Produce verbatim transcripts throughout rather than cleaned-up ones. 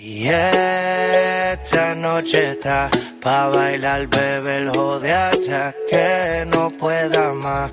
Y esta noche está pa' bailar, bebé, el jode hasta que no pueda más.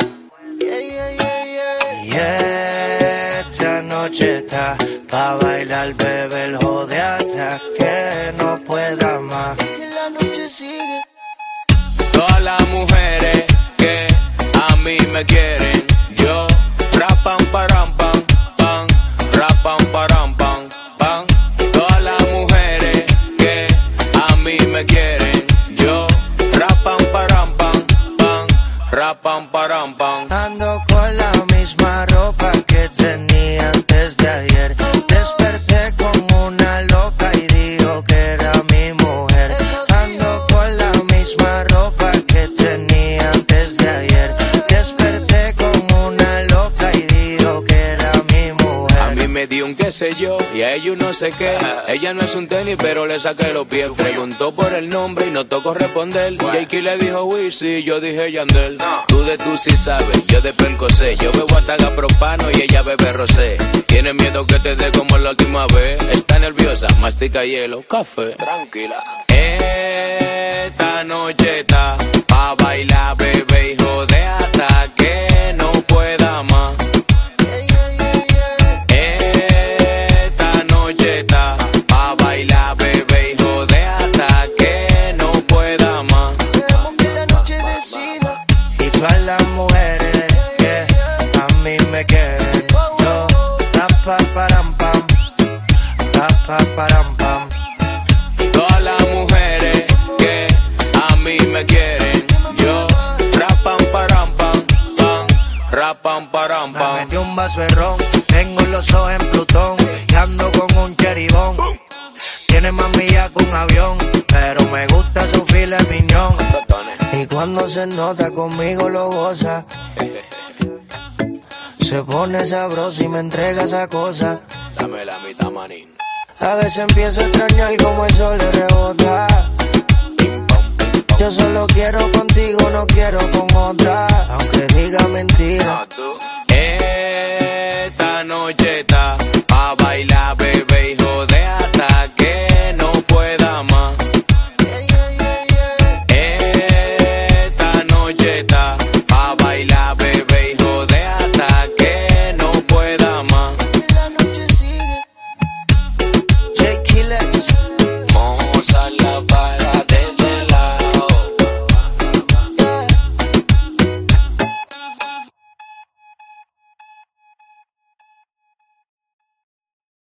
Y esta noche está pa' bailar, bebé, el jode hasta que no pueda más. Que la noche sigue. Todas las mujeres que a mí me quieren, yo rapam param pam pam, rapam param pam pam. Todas las mujeres que a mí me quieren, yo rapam param pam pam, rapam param pam. Ando con la misma ropa que tenía antes de ayer. Desperté como una loca y dijo que era mi mujer. Ando con la misma ropa que tenía antes de ayer. Desperté como una loca y dijo que era mi mujer. A mí me dio un qué sé yo y a ellos no sé qué. Ella no es un tenis pero le saqué los pies. Preguntó por el nombre y no tocó responder. Jakey le dijo Wizzy, yo dije Yandel. Tú de tú sí sabes, yo de Percocé. Yo bebo hasta propano y ella bebe rosé. Tiene miedo que te dé como la última vez. Está nerviosa, mastica hielo, café. Tranquila. Esta noche está pa' bailar, bebé, hijo de hasta que no pueda más. Esta noche está pa' bailar, bebé, hijo de hasta que no pueda más. Queremos que la noche decida. Y todas las mujeres que a mí me quieren, yo rapa param pam, rapa param pam. Todas las mujeres que a mí me quieren, yo rapam param pam pam, rapam param Me pam. metí un vaso de ron, tengo los ojos en Plutón y ando con un cheribón. Tiene más millas que un avión, pero me gusta su filet mignon. Y cuando se nota conmigo lo goza. Se pone sabroso y me entrega esa cosa. Dame la mitad, manín. A veces empiezo a extrañar como el sol le rebota. Yo solo quiero contigo, no quiero con otra. Aunque diga mentira,